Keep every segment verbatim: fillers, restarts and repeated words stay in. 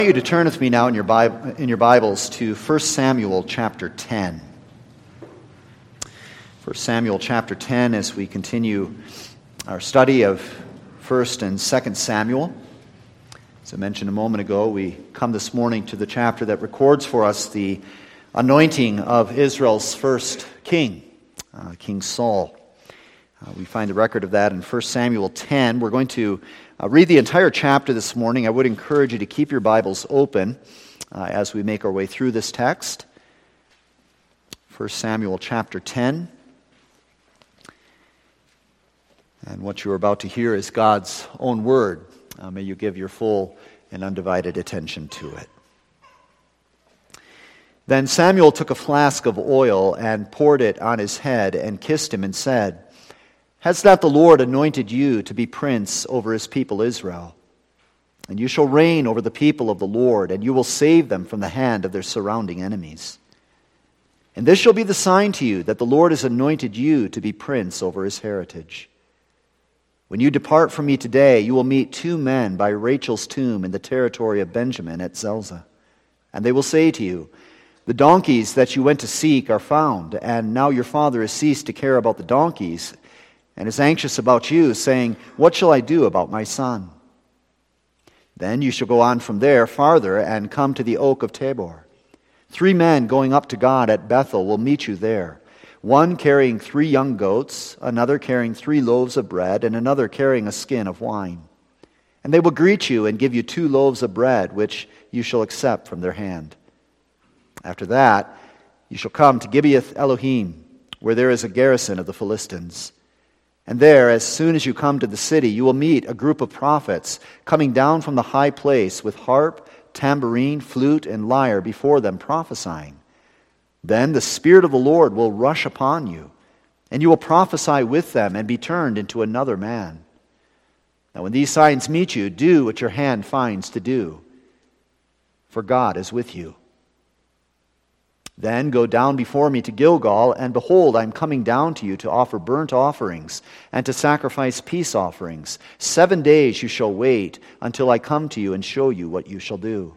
I want you to turn with me now in your Bible, in your Bibles to First Samuel chapter ten. First Samuel chapter ten, as we continue our study of First and Second Samuel. As I mentioned a moment ago, we come this morning to the chapter that records for us the anointing of Israel's first king, uh, King Saul. Uh, we find the record of that in First Samuel ten. We're going to uh, read the entire chapter this morning. I would encourage you to keep your Bibles open uh, as we make our way through this text. First Samuel chapter ten. And what you are about to hear is God's own word. Uh, may you give your full and undivided attention to it. Then Samuel took a flask of oil and poured it on his head and kissed him and said, "Has not the Lord anointed you to be prince over his people Israel? And you shall reign over the people of the Lord, and you will save them from the hand of their surrounding enemies. And this shall be the sign to you that the Lord has anointed you to be prince over his heritage. When you depart from me today, you will meet two men by Rachel's tomb in the territory of Benjamin at Zelzah. And they will say to you, 'The donkeys that you went to seek are found, and now your father has ceased to care about the donkeys, and is anxious about you, saying, What shall I do about my son?' Then you shall go on from there farther and come to the oak of Tabor. Three men going up to God at Bethel will meet you there, one carrying three young goats, another carrying three loaves of bread, and another carrying a skin of wine. And they will greet you and give you two loaves of bread, which you shall accept from their hand. After that, you shall come to Gibeath Elohim, where there is a garrison of the Philistines. And there, as soon as you come to the city, you will meet a group of prophets coming down from the high place with harp, tambourine, flute, and lyre before them prophesying. Then the Spirit of the Lord will rush upon you, and you will prophesy with them and be turned into another man. Now when these signs meet you, do what your hand finds to do, for God is with you. Then go down before me to Gilgal, and behold, I am coming down to you to offer burnt offerings and to sacrifice peace offerings. Seven days you shall wait until I come to you and show you what you shall do."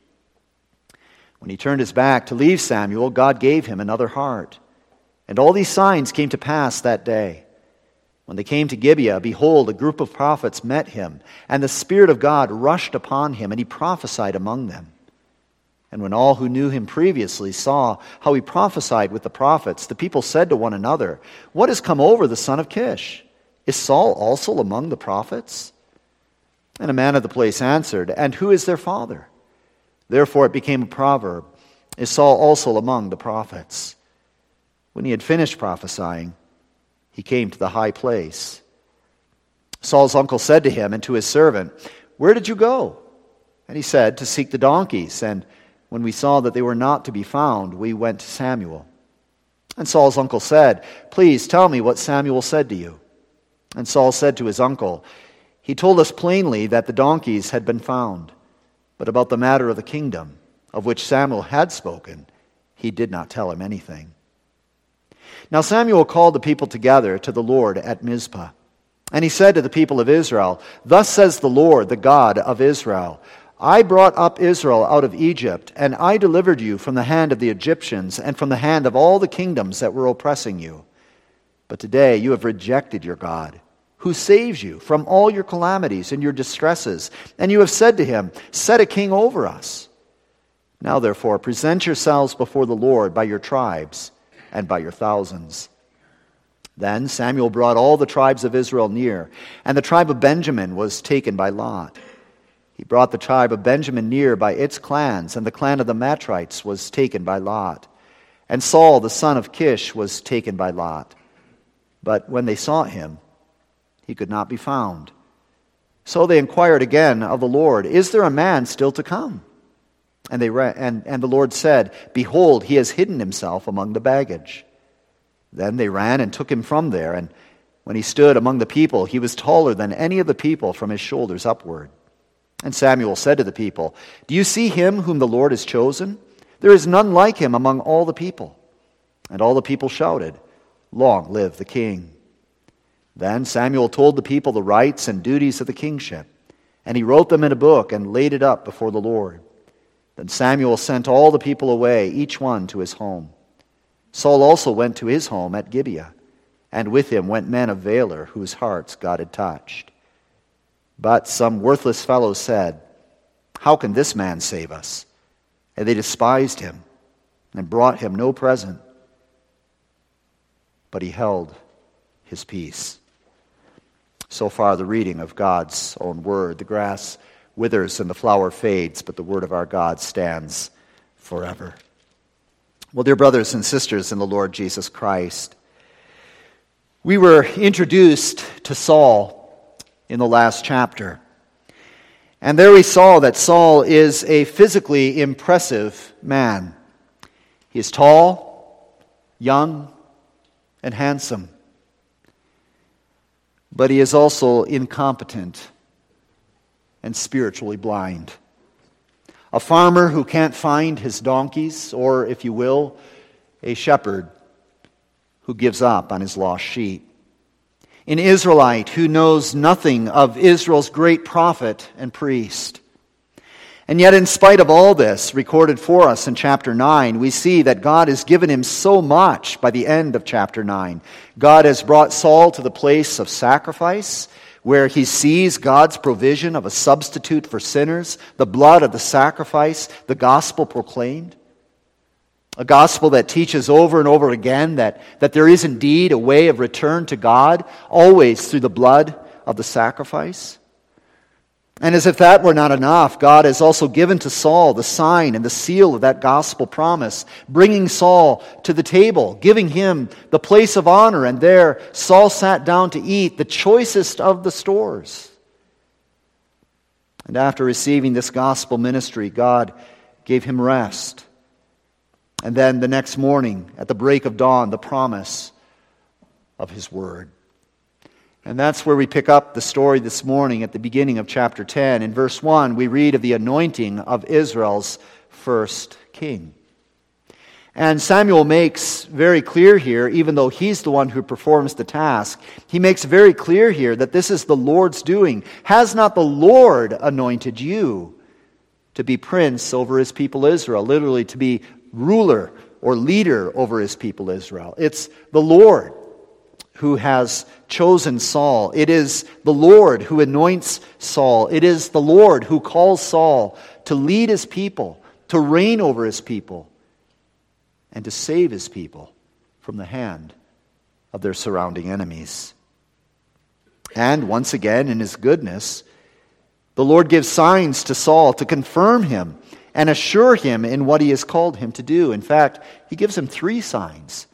When he turned his back to leave Samuel, God gave him another heart. And all these signs came to pass that day. When they came to Gibeah, behold, a group of prophets met him, and the Spirit of God rushed upon him, and he prophesied among them. And when all who knew him previously saw how he prophesied with the prophets, the people said to one another, "What has come over the son of Kish? Is Saul also among the prophets?" And a man of the place answered, "And who is their father?" Therefore it became a proverb, "Is Saul also among the prophets?" When he had finished prophesying, he came to the high place. Saul's uncle said to him and to his servant, "Where did you go?" And he said, "To seek the donkeys, and when we saw that they were not to be found, we went to Samuel." And Saul's uncle said, "Please tell me what Samuel said to you." And Saul said to his uncle, "He told us plainly that the donkeys had been found, but about the matter of the kingdom, of which Samuel had spoken, he did not tell him anything." Now Samuel called the people together to the Lord at Mizpah. And he said to the people of Israel, "Thus says the Lord, the God of Israel, I brought up Israel out of Egypt, and I delivered you from the hand of the Egyptians and from the hand of all the kingdoms that were oppressing you. But today you have rejected your God, who saves you from all your calamities and your distresses, and you have said to him, 'Set a king over us.' Now therefore present yourselves before the Lord by your tribes and by your thousands." Then Samuel brought all the tribes of Israel near, and the tribe of Benjamin was taken by lot. He brought the tribe of Benjamin near by its clans, and the clan of the Matrites was taken by lot. And Saul, the son of Kish, was taken by lot. But when they sought him, he could not be found. So they inquired again of the Lord, "Is there a man still to come?" And they re- and, and the Lord said, "Behold, he has hidden himself among the baggage." Then they ran and took him from there, and when he stood among the people, he was taller than any of the people from his shoulders upward. And Samuel said to the people, "Do you see him whom the Lord has chosen? There is none like him among all the people." And all the people shouted, "Long live the king." Then Samuel told the people the rights and duties of the kingship, and he wrote them in a book and laid it up before the Lord. Then Samuel sent all the people away, each one to his home. Saul also went to his home at Gibeah, and with him went men of valor, whose hearts God had touched. But some worthless fellows said, "How can this man save us?" And they despised him and brought him no present. But he held his peace. So far, the reading of God's own word. The grass withers and the flower fades, but the word of our God stands forever. Well, dear brothers and sisters in the Lord Jesus Christ, we were introduced to Saul in the last chapter. And there we saw that Saul is a physically impressive man. He is tall, young, and handsome. But he is also incompetent and spiritually blind. A farmer who can't find his donkeys, or, if you will, a shepherd who gives up on his lost sheep. An Israelite who knows nothing of Israel's great prophet and priest. And yet, in spite of all this recorded for us in chapter nine, we see that God has given him so much by the end of chapter nine. God has brought Saul to the place of sacrifice, where he sees God's provision of a substitute for sinners, the blood of the sacrifice, the gospel proclaimed. A gospel that teaches over and over again that, that there is indeed a way of return to God, always through the blood of the sacrifice. And as if that were not enough, God has also given to Saul the sign and the seal of that gospel promise, bringing Saul to the table, giving him the place of honor, and there Saul sat down to eat the choicest of the stores. And after receiving this gospel ministry, God gave him rest. And then the next morning, at the break of dawn, the promise of his word. And that's where we pick up the story this morning at the beginning of chapter ten. In verse one, we read of the anointing of Israel's first king. And Samuel makes very clear here, even though he's the one who performs the task, he makes very clear here that this is the Lord's doing. Has not the Lord anointed you to be prince over his people Israel? Literally, to be ruler or leader over his people Israel. It's the Lord who has chosen Saul. It is the Lord who anoints Saul. It is the Lord who calls Saul to lead his people, to reign over his people, and to save his people from the hand of their surrounding enemies. And once again, in his goodness, the Lord gives signs to Saul to confirm him and assure him in what he has called him to do. In fact, he gives him three signs.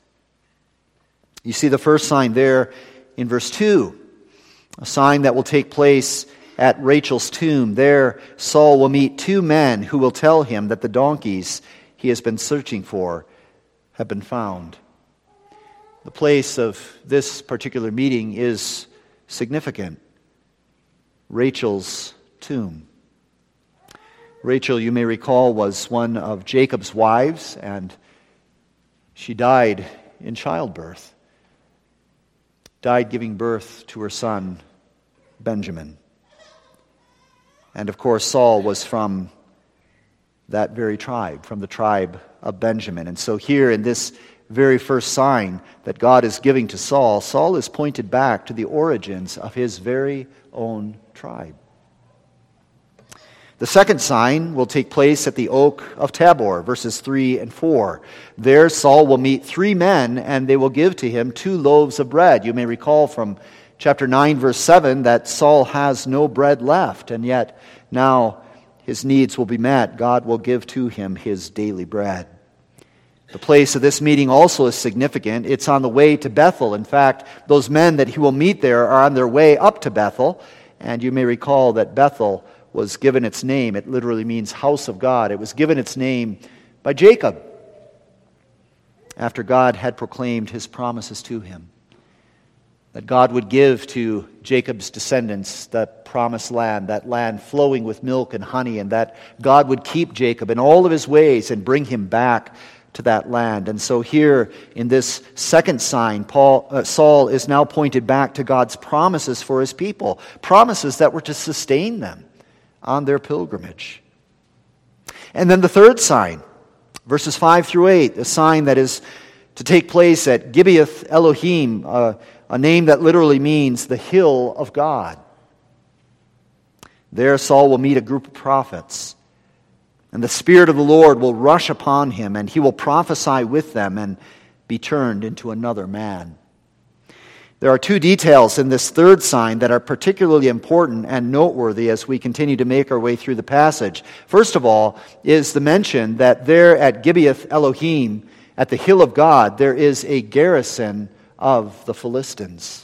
You see the first sign there in verse two, a sign that will take place at Rachel's tomb. There, Saul will meet two men who will tell him that the donkeys he has been searching for have been found. The place of this particular meeting is significant. Rachel's tomb. Rachel, you may recall, was one of Jacob's wives, and she died in childbirth. Died giving birth to her son, Benjamin. And of course, Saul was from that very tribe, from the tribe of Benjamin. And so here in this very first sign that God is giving to Saul, Saul is pointed back to the origins of his very own tribe. The second sign will take place at the oak of Tabor, verses three and four. There Saul will meet three men, and they will give to him two loaves of bread. You may recall from chapter nine, verse seven, that Saul has no bread left, and yet now his needs will be met. God will give to him his daily bread. The place of this meeting also is significant. It's on the way to Bethel. In fact, those men that he will meet there are on their way up to Bethel, and you may recall that Bethel was given its name. It literally means house of God. It was given its name by Jacob after God had proclaimed his promises to him. That God would give to Jacob's descendants the promised land, that land flowing with milk and honey, and that God would keep Jacob in all of his ways and bring him back to that land. And so here in this second sign, Paul, uh, Saul is now pointed back to God's promises for his people, promises that were to sustain them on their pilgrimage. And then the third sign, verses five through eight, a sign that is to take place at Gibeath Elohim, uh, a name that literally means the hill of God. There Saul will meet a group of prophets, and the Spirit of the Lord will rush upon him, and he will prophesy with them and be turned into another man. There are two details in this third sign that are particularly important and noteworthy as we continue to make our way through the passage. First of all is the mention that there at Gibeath Elohim, at the hill of God, there is a garrison of the Philistines.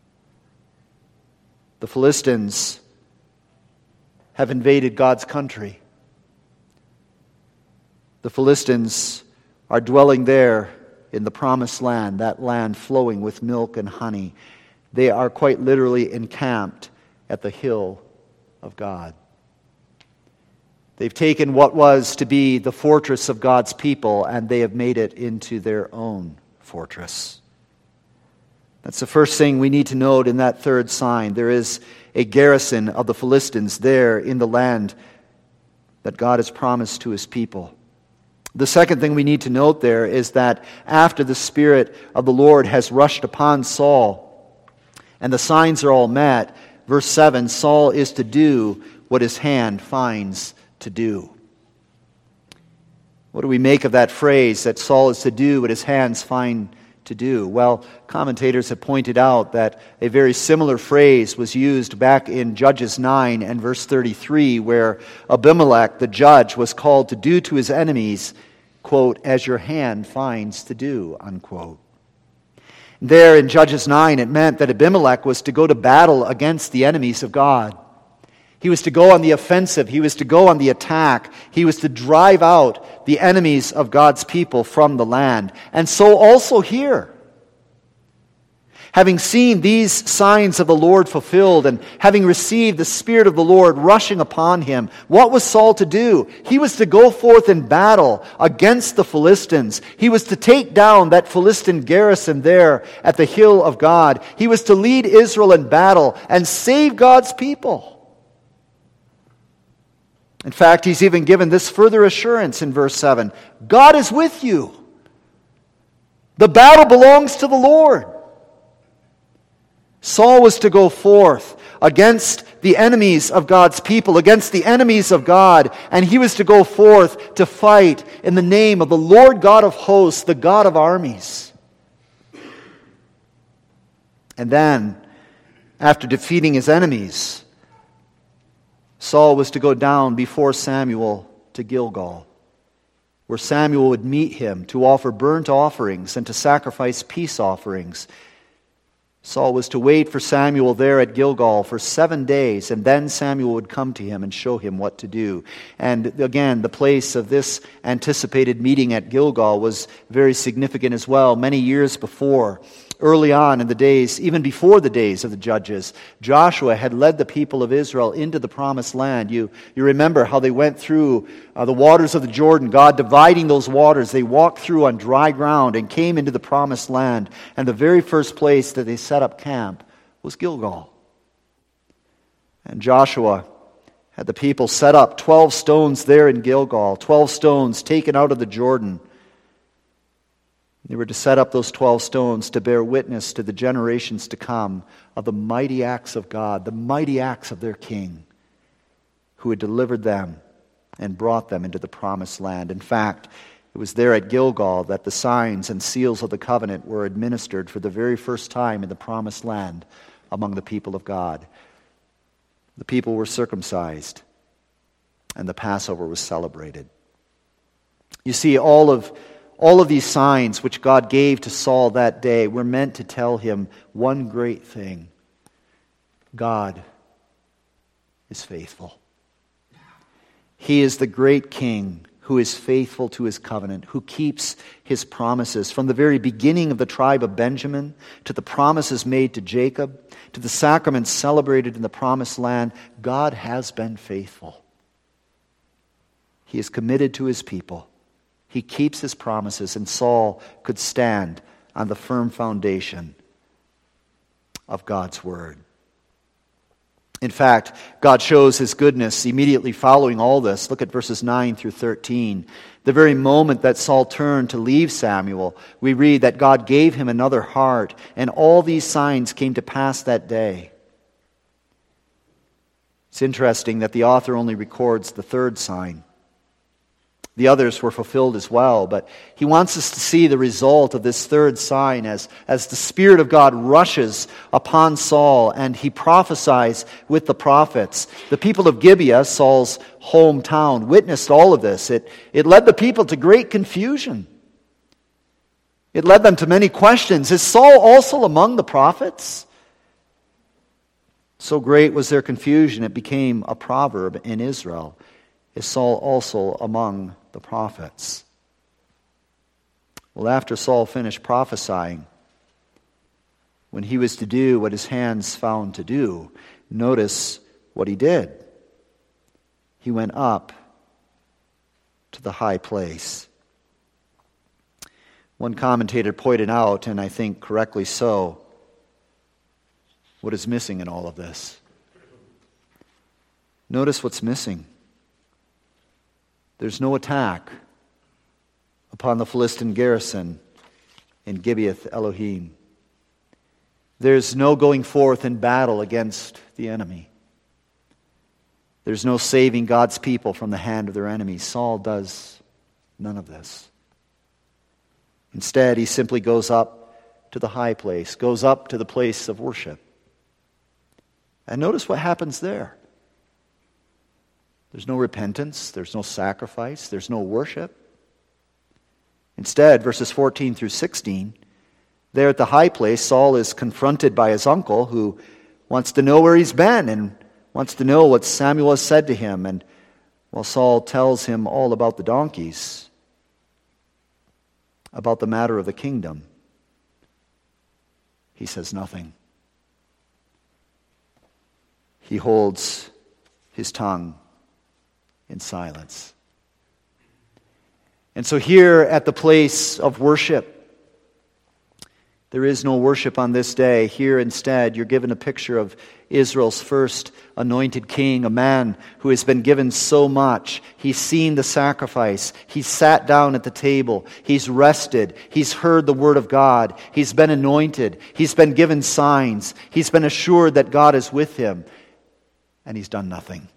The Philistines have invaded God's country. The Philistines are dwelling there in the promised land, that land flowing with milk and honey. They are quite literally encamped at the hill of God. They've taken what was to be the fortress of God's people, and they have made it into their own fortress. That's the first thing we need to note in that third sign. There is a garrison of the Philistines there in the land that God has promised to his people. The second thing we need to note there is that after the Spirit of the Lord has rushed upon Saul, and the signs are all met, verse seven, Saul is to do what his hand finds to do. What do we make of that phrase, that Saul is to do what his hands find to do? Well, commentators have pointed out that a very similar phrase was used back in Judges nine and verse thirty-three, where Abimelech, the judge, was called to do to his enemies, quote, as your hand finds to do, unquote. There in Judges nine, it meant that Abimelech was to go to battle against the enemies of God. He was to go on the offensive. He was to go on the attack. He was to drive out the enemies of God's people from the land. And so also here, having seen these signs of the Lord fulfilled and having received the Spirit of the Lord rushing upon him, what was Saul to do? He was to go forth in battle against the Philistines. He was to take down that Philistine garrison there at the hill of God. He was to lead Israel in battle and save God's people. In fact, he's even given this further assurance in verse seven. God is with you. The battle belongs to the Lord. Saul was to go forth against the enemies of God's people, against the enemies of God, and he was to go forth to fight in the name of the Lord God of hosts, the God of armies. And then, after defeating his enemies, Saul was to go down before Samuel to Gilgal, where Samuel would meet him to offer burnt offerings and to sacrifice peace offerings. Saul was to wait for Samuel there at Gilgal for seven days, and then Samuel would come to him and show him what to do. And again, the place of this anticipated meeting at Gilgal was very significant as well. Many years before, early on in the days, even before the days of the judges, Joshua had led the people of Israel into the promised land. You, you remember how they went through uh, the waters of the Jordan, God dividing those waters. They walked through on dry ground and came into the promised land. And the very first place that they set up camp was Gilgal. And Joshua had the people set up twelve stones there in Gilgal, twelve stones taken out of the Jordan. They were to set up those twelve stones to bear witness to the generations to come of the mighty acts of God, the mighty acts of their King, who had delivered them and brought them into the promised land. In fact, it was there at Gilgal that the signs and seals of the covenant were administered for the very first time in the promised land among the people of God. The people were circumcised, and the Passover was celebrated. You see, all of All of these signs which God gave to Saul that day were meant to tell him one great thing. God is faithful. He is the great King who is faithful to his covenant, who keeps his promises. From the very beginning of the tribe of Benjamin, to the promises made to Jacob, to the sacraments celebrated in the promised land, God has been faithful. He is committed to his people. He keeps his promises, and Saul could stand on the firm foundation of God's word. In fact, God shows his goodness immediately following all this. Look at verses nine through thirteen. The very moment that Saul turned to leave Samuel, we read that God gave him another heart, and all these signs came to pass that day. It's interesting that the author only records the third sign. The others were fulfilled as well, but he wants us to see the result of this third sign as, as the Spirit of God rushes upon Saul and he prophesies with the prophets. The people of Gibeah, Saul's hometown, witnessed all of this. It, it led the people to great confusion. It led them to many questions. Is Saul also among the prophets? So great was their confusion, it became a proverb in Israel. Is Saul also among the prophets? Well, after Saul finished prophesying, when he was to do what his hands found to do, notice what he did. He went up to the high place. One commentator pointed out, and I think correctly so, what is missing in all of this. Notice what's missing. There's no attack upon the Philistine garrison in Gibeath Elohim. There's no going forth in battle against the enemy. There's no saving God's people from the hand of their enemies. Saul does none of this. Instead, he simply goes up to the high place, goes up to the place of worship. And notice what happens there. There's no repentance, there's no sacrifice, there's no worship. Instead, verses fourteen through sixteen, there at the high place, Saul is confronted by his uncle who wants to know where he's been and wants to know what Samuel has said to him. And while Saul tells him all about the donkeys, about the matter of the kingdom, he says nothing. He holds his tongue in silence. And so here at the place of worship, there is no worship on this day. Here instead, you're given a picture of Israel's first anointed king, a man who has been given so much. He's seen the sacrifice. He's sat down at the table. He's rested. He's heard the word of God. He's been anointed. He's been given signs. He's been assured that God is with him. And he's done nothing.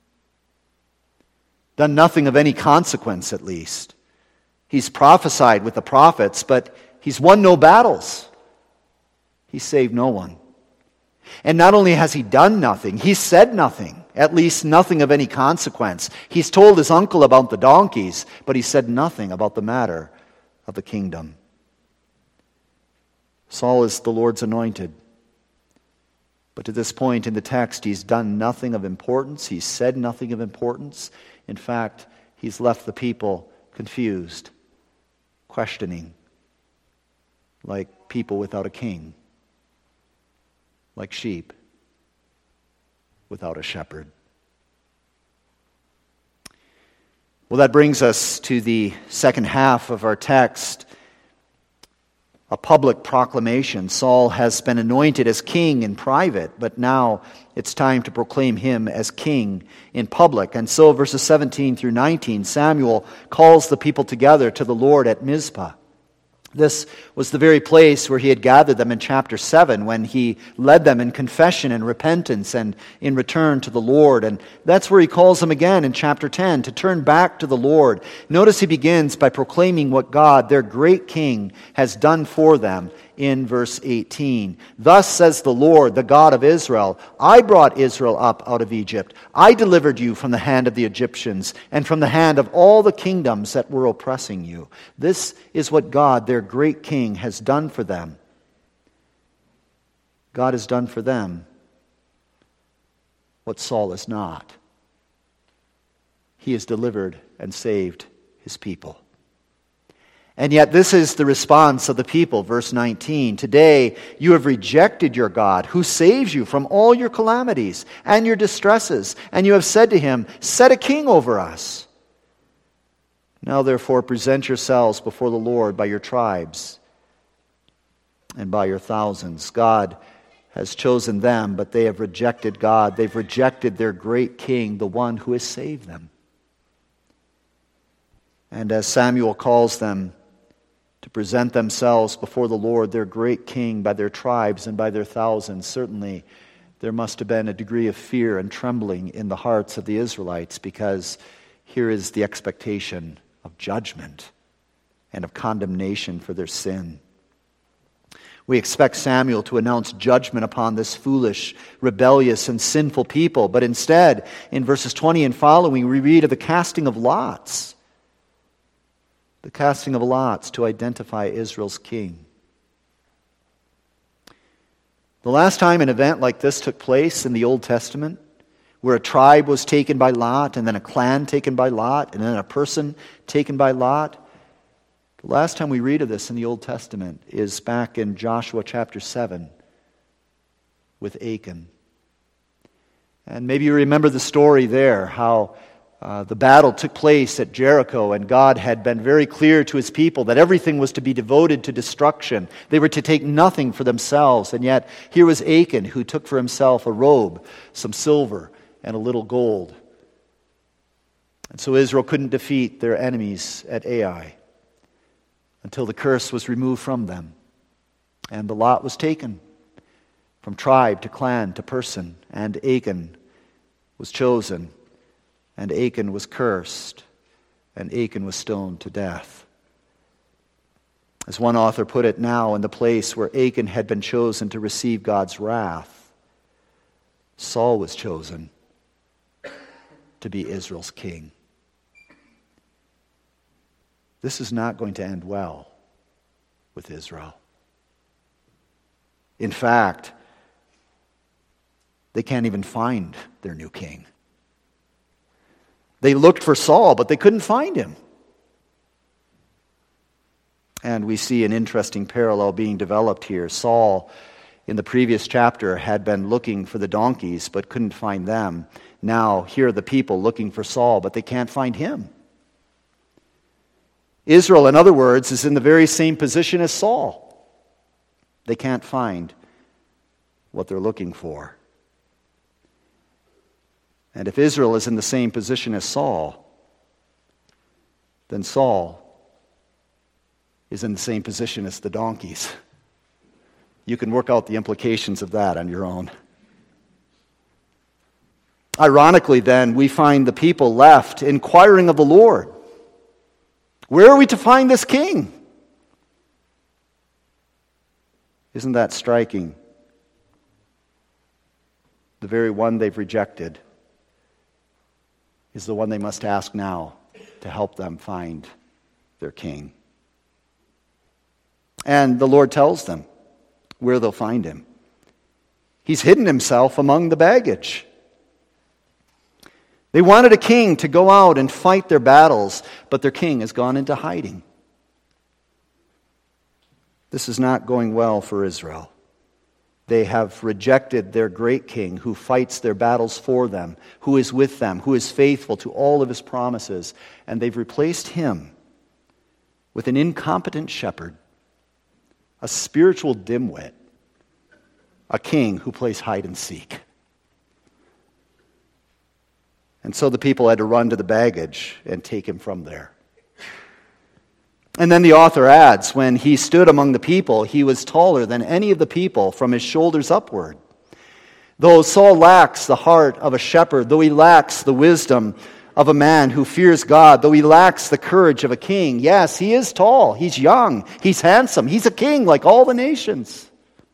Done nothing of any consequence, at least. He's prophesied with the prophets, but he's won no battles. He's saved no one. And not only has he done nothing, he's said nothing, at least nothing of any consequence. He's told his uncle about the donkeys, but he said nothing about the matter of the kingdom. Saul is the Lord's anointed. But to this point in the text, he's done nothing of importance. He's said nothing of importance. In fact, he's left the people confused, questioning, like people without a king, like sheep without a shepherd. Well, that brings us to the second half of our text, a public proclamation. Saul has been anointed as king in private, but now it's time to proclaim him as king in public. And so verses seventeen through nineteen, Samuel calls the people together to the Lord at Mizpah. This was the very place where he had gathered them in chapter seven when he led them in confession and repentance and in return to the Lord. And that's where he calls them again in chapter ten to turn back to the Lord. Notice he begins by proclaiming what God, their great king, has done for them in verse eighteen. Thus says the Lord, the God of Israel, I brought Israel up out of Egypt. I delivered you from the hand of the Egyptians and from the hand of all the kingdoms that were oppressing you. This is what God, their great king, has done for them. God has done for them what Saul has not. He has delivered and saved his people. And yet this is the response of the people, verse nineteen. Today you have rejected your God, who saves you from all your calamities and your distresses, and you have said to him, set a king over us. Now therefore present yourselves before the Lord by your tribes and by your thousands. God has chosen them, but they have rejected God. They've rejected their great king, the one who has saved them. And as Samuel calls them to present themselves before the Lord, their great king, by their tribes and by their thousands, certainly there must have been a degree of fear and trembling in the hearts of the Israelites, because here is the expectation of judgment and of condemnation for their sin. We expect Samuel to announce judgment upon this foolish, rebellious, and sinful people, but instead, in verses twenty and following, we read of the casting of lots. The casting of lots to identify Israel's king. The last time an event like this took place in the Old Testament, where a tribe was taken by lot, and then a clan taken by lot, and then a person taken by lot, the last time we read of this in the Old Testament is back in Joshua chapter seven with Achan. And maybe you remember the story there, how uh, the battle took place at Jericho, and God had been very clear to his people that everything was to be devoted to destruction. They were to take nothing for themselves, and yet here was Achan, who took for himself a robe, some silver, and a little gold. And so Israel couldn't defeat their enemies at Ai until the curse was removed from them, and the lot was taken from tribe to clan to person, and Achan was chosen, and Achan was cursed, and Achan was stoned to death. As one author put it, now in the place where Achan had been chosen to receive God's wrath, Saul was chosen to be Israel's king. This is not going to end well with Israel. In fact, they can't even find their new king. They looked for Saul, but they couldn't find him. And we see an interesting parallel being developed here. Saul, in the previous chapter, had been looking for the donkeys, but couldn't find them. Now, here are the people looking for Saul, but they can't find him. Israel, in other words, is in the very same position as Saul. They can't find what they're looking for. And if Israel is in the same position as Saul, then Saul is in the same position as the donkeys. You can work out the implications of that on your own. Ironically, then, we find the people left inquiring of the Lord. Where are we to find this king? Isn't that striking? The very one they've rejected is the one they must ask now to help them find their king. And the Lord tells them where they'll find him. He's hidden himself among the baggage. They wanted a king to go out and fight their battles, but their king has gone into hiding. This is not going well for Israel. They have rejected their great king who fights their battles for them, who is with them, who is faithful to all of his promises, and they've replaced him with an incompetent shepherd, a spiritual dimwit, a king who plays hide and seek. And so the people had to run to the baggage and take him from there. And then the author adds, when he stood among the people, he was taller than any of the people from his shoulders upward. Though Saul lacks the heart of a shepherd, though he lacks the wisdom of a man who fears God, though he lacks the courage of a king, yes, he is tall, he's young, he's handsome, he's a king like all the nations.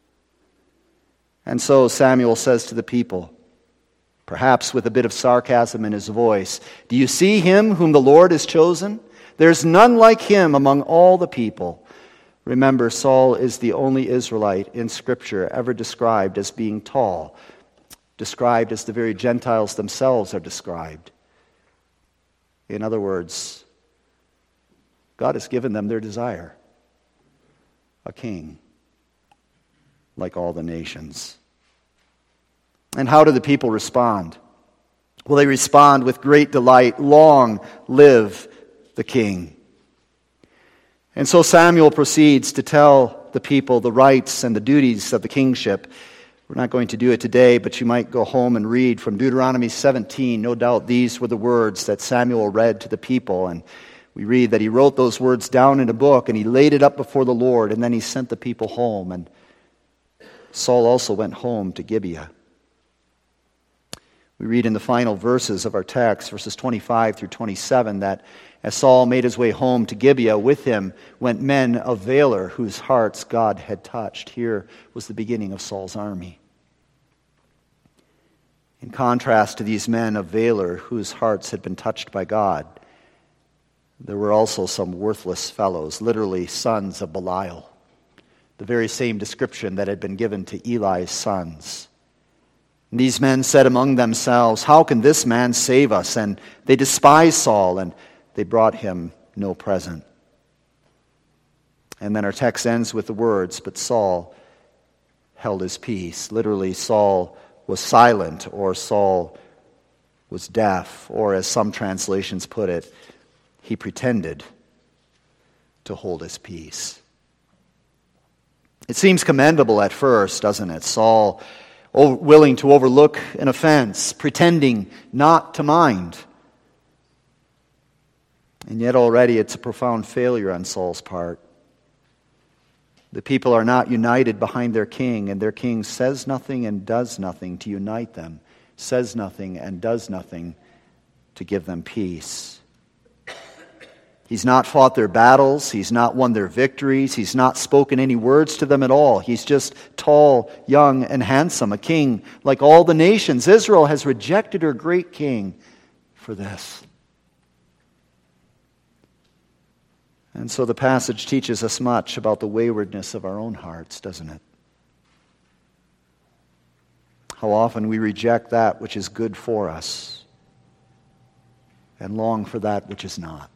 And so Samuel says to the people, perhaps with a bit of sarcasm in his voice, do you see him whom the Lord has chosen? There's none like him among all the people. Remember, Saul is the only Israelite in Scripture ever described as being tall, described as the very Gentiles themselves are described. In other words, God has given them their desire, a king like all the nations. And how do the people respond? Well, they respond with great delight. Long live the king. And so Samuel proceeds to tell the people the rights and the duties of the kingship. We're not going to do it today, but you might go home and read from Deuteronomy seventeen. No doubt these were the words that Samuel read to the people. And we read that he wrote those words down in a book and he laid it up before the Lord, and then he sent the people home. And Saul also went home to Gibeah. We read in the final verses of our text, verses twenty-five through twenty-seven, that as Saul made his way home to Gibeah, with him went men of valor whose hearts God had touched. Here was the beginning of Saul's army. In contrast to these men of valor whose hearts had been touched by God, there were also some worthless fellows, literally sons of Belial, the very same description that had been given to Eli's sons. And these men said among themselves, "How can this man save us?" And they despised Saul, and they brought him no present. And then our text ends with the words, "But Saul held his peace." Literally, Saul was silent, or Saul was deaf, or as some translations put it, he pretended to hold his peace. It seems commendable at first, doesn't it? Saul willing to overlook an offense, pretending not to mind. And yet already it's a profound failure on Saul's part. The people are not united behind their king, and their king says nothing and does nothing to unite them, says nothing and does nothing to give them peace. He's not fought their battles. He's not won their victories. He's not spoken any words to them at all. He's just tall, young, and handsome, a king like all the nations. Israel has rejected her great king for this. And so the passage teaches us much about the waywardness of our own hearts, doesn't it? How often we reject that which is good for us and long for that which is not.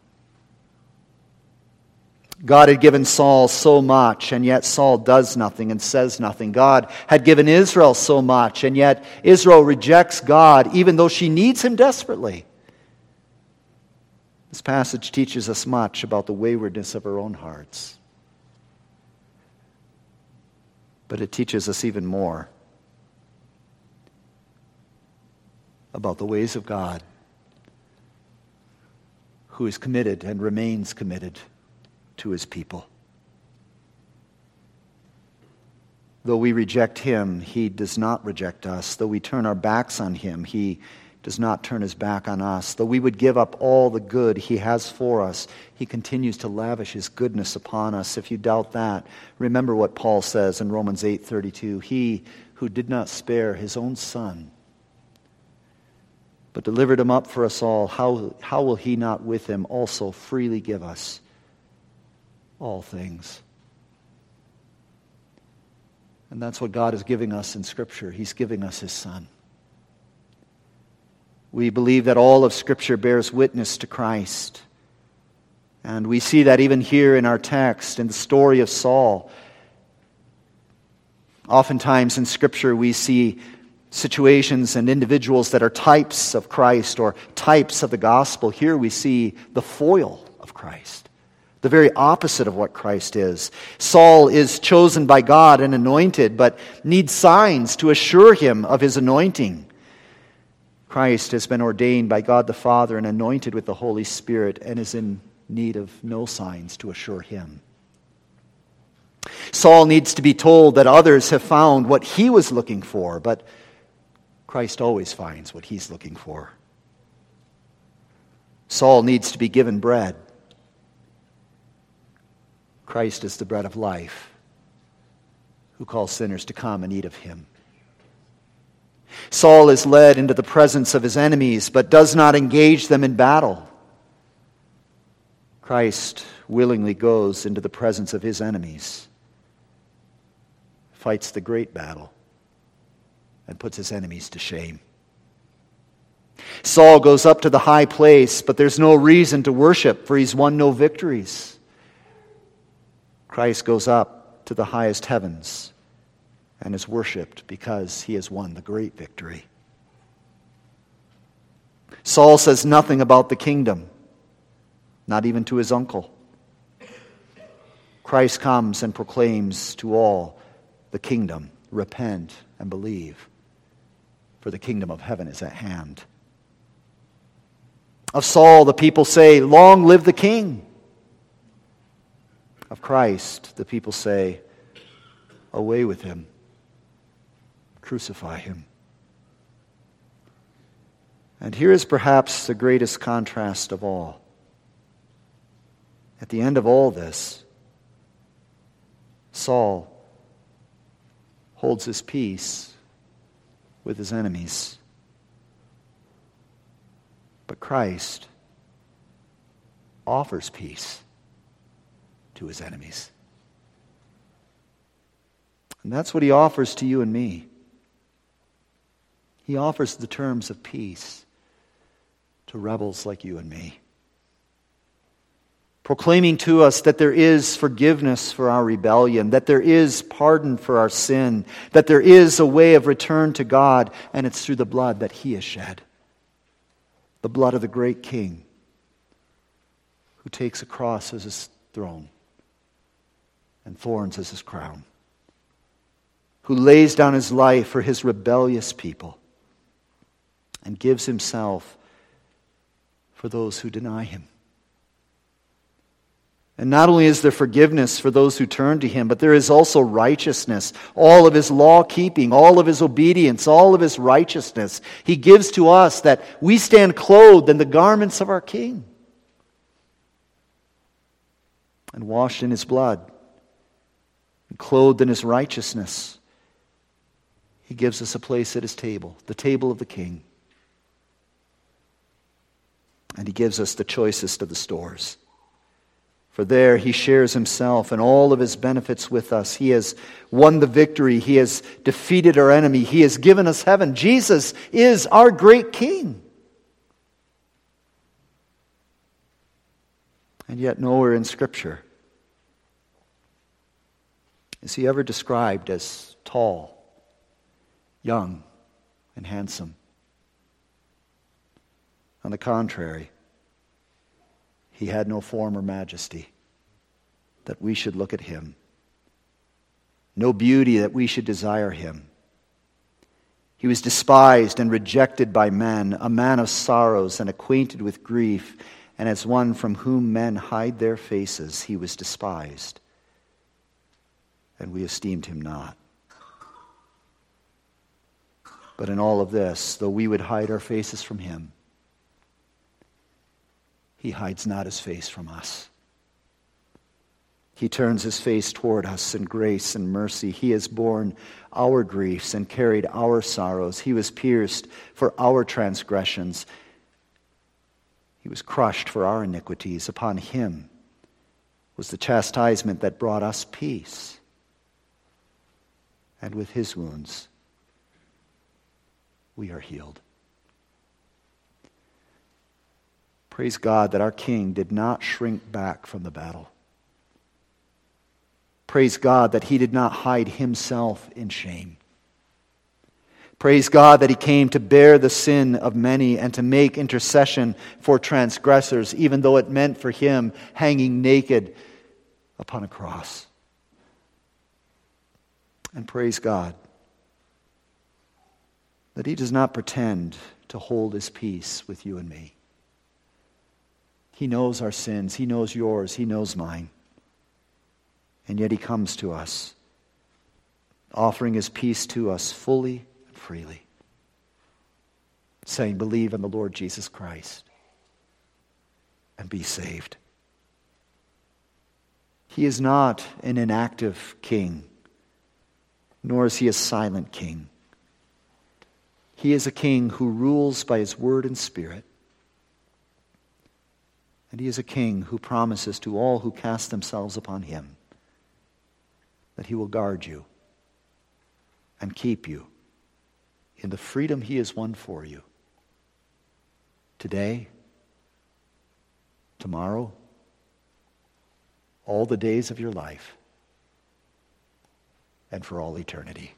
God had given Saul so much, and yet Saul does nothing and says nothing. God had given Israel so much, and yet Israel rejects God, even though she needs him desperately. This passage teaches us much about the waywardness of our own hearts. But it teaches us even more about the ways of God, who is committed and remains committed to his people. Though we reject him, he does not reject us. Though we turn our backs on him, he does not turn his back on us. Though we would give up all the good he has for us, he continues to lavish his goodness upon us. If you doubt that, remember what Paul says in Romans eight thirty-two. He who did not spare his own son, but delivered him up for us all, how, how will he not with him also freely give us all things? And that's what God is giving us in Scripture. He's giving us his Son. We believe that all of Scripture bears witness to Christ. And we see that even here in our text, in the story of Saul. Oftentimes in Scripture we see situations and individuals that are types of Christ or types of the gospel. Here we see the foil of Christ, the very opposite of what Christ is. Saul is chosen by God and anointed, but needs signs to assure him of his anointing. Christ has been ordained by God the Father and anointed with the Holy Spirit and is in need of no signs to assure him. Saul needs to be told that others have found what he was looking for, but Christ always finds what he's looking for. Saul needs to be given bread. Christ is the bread of life, who calls sinners to come and eat of him. Saul is led into the presence of his enemies, but does not engage them in battle. Christ willingly goes into the presence of his enemies, fights the great battle, and puts his enemies to shame. Saul goes up to the high place, but there's no reason to worship, for he's won no victories. Christ goes up to the highest heavens and is worshipped because he has won the great victory. Saul says nothing about the kingdom, not even to his uncle. Christ comes and proclaims to all the kingdom repent and believe, for the kingdom of heaven is at hand. Of Saul, the people say, "Long live the king." Of Christ, the people say, "Away with him. Crucify him." And here is perhaps the greatest contrast of all. At the end of all this, Saul holds his peace with his enemies. But Christ offers peace to his enemies. And that's what he offers to you and me. He offers the terms of peace to rebels like you and me, proclaiming to us that there is forgiveness for our rebellion, that there is pardon for our sin, that there is a way of return to God, and it's through the blood that he has shed. The blood of the great King who takes a cross as his throne and thorns as his crown, who lays down his life for his rebellious people and gives himself for those who deny him. And not only is there forgiveness for those who turn to him, but there is also righteousness. All of his law-keeping, all of his obedience, all of his righteousness, he gives to us that we stand clothed in the garments of our King and washed in his blood and clothed in his righteousness. He gives us a place at his table, the table of the King. And he gives us the choicest of the stores. For there he shares himself and all of his benefits with us. He has won the victory. He has defeated our enemy. He has given us heaven. Jesus is our great King. And yet nowhere in Scripture is he ever described as tall, young, and handsome. On the contrary, he had no form or majesty that we should look at him, no beauty that we should desire him. He was despised and rejected by men, a man of sorrows and acquainted with grief, and as one from whom men hide their faces, he was despised, and we esteemed him not. But in all of this, though we would hide our faces from him, he hides not his face from us. He turns his face toward us in grace and mercy. He has borne our griefs and carried our sorrows. He was pierced for our transgressions. He was crushed for our iniquities. Upon him was the chastisement that brought us peace. And with his wounds, we are healed. Praise God that our King did not shrink back from the battle. Praise God that he did not hide himself in shame. Praise God that he came to bear the sin of many and to make intercession for transgressors, even though it meant for him hanging naked upon a cross. And praise God that he does not pretend to hold his peace with you and me. He knows our sins. He knows yours. He knows mine. And yet he comes to us, offering his peace to us fully and freely, saying, believe in the Lord Jesus Christ and be saved. He is not an inactive king, nor is he a silent king. He is a king who rules by his word and spirit. And he is a king who promises to all who cast themselves upon him that he will guard you and keep you in the freedom he has won for you. Today, tomorrow, all the days of your life, and for all eternity.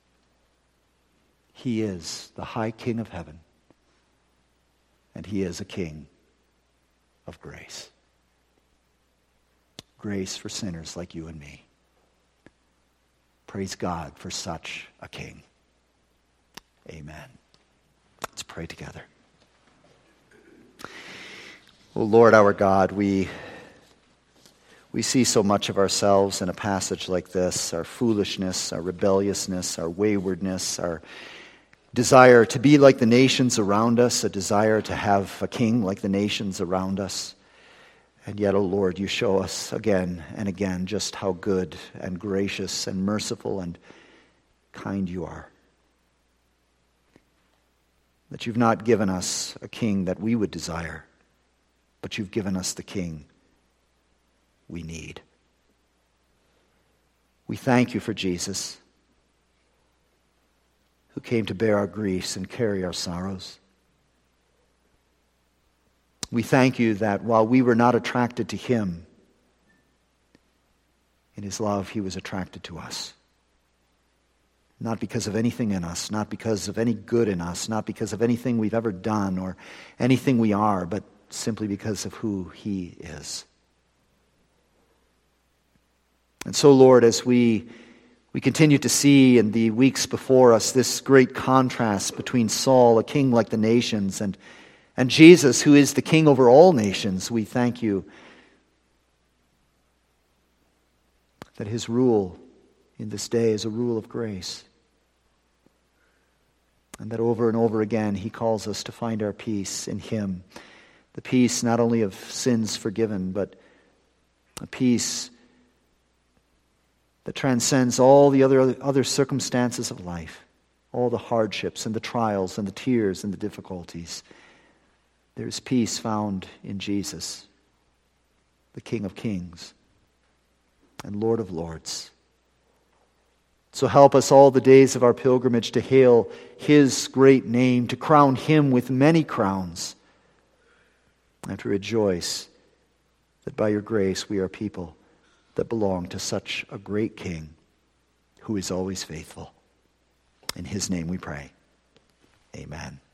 He is the high King of heaven, and he is a king of grace. Grace for sinners like you and me. Praise God for such a King. Amen. Let's pray together. O Lord our God, we, we see so much of ourselves in a passage like this, our foolishness, our rebelliousness, our waywardness, our desire to be like the nations around us, a desire to have a king like the nations around us. And yet, O Lord, you show us again and again just how good and gracious and merciful and kind you are. That you've not given us a king that we would desire, but you've given us the king we need. We thank you for Jesus, who came to bear our griefs and carry our sorrows. We thank you that while we were not attracted to him, in his love he was attracted to us. Not because of anything in us, not because of any good in us, not because of anything we've ever done or anything we are, but simply because of who he is. And so, Lord, as we we continue to see in the weeks before us this great contrast between Saul, a king like the nations, and, and Jesus, who is the king over all nations, we thank you that his rule in this day is a rule of grace. And that over and over again he calls us to find our peace in him. The peace not only of sins forgiven, but a peace that transcends all the other, other circumstances of life, all the hardships and the trials and the tears and the difficulties. There is peace found in Jesus, the King of Kings and Lord of Lords. So help us all the days of our pilgrimage to hail his great name, to crown him with many crowns, and to rejoice that by your grace we are people that belong to such a great King who is always faithful. In his name we pray. Amen.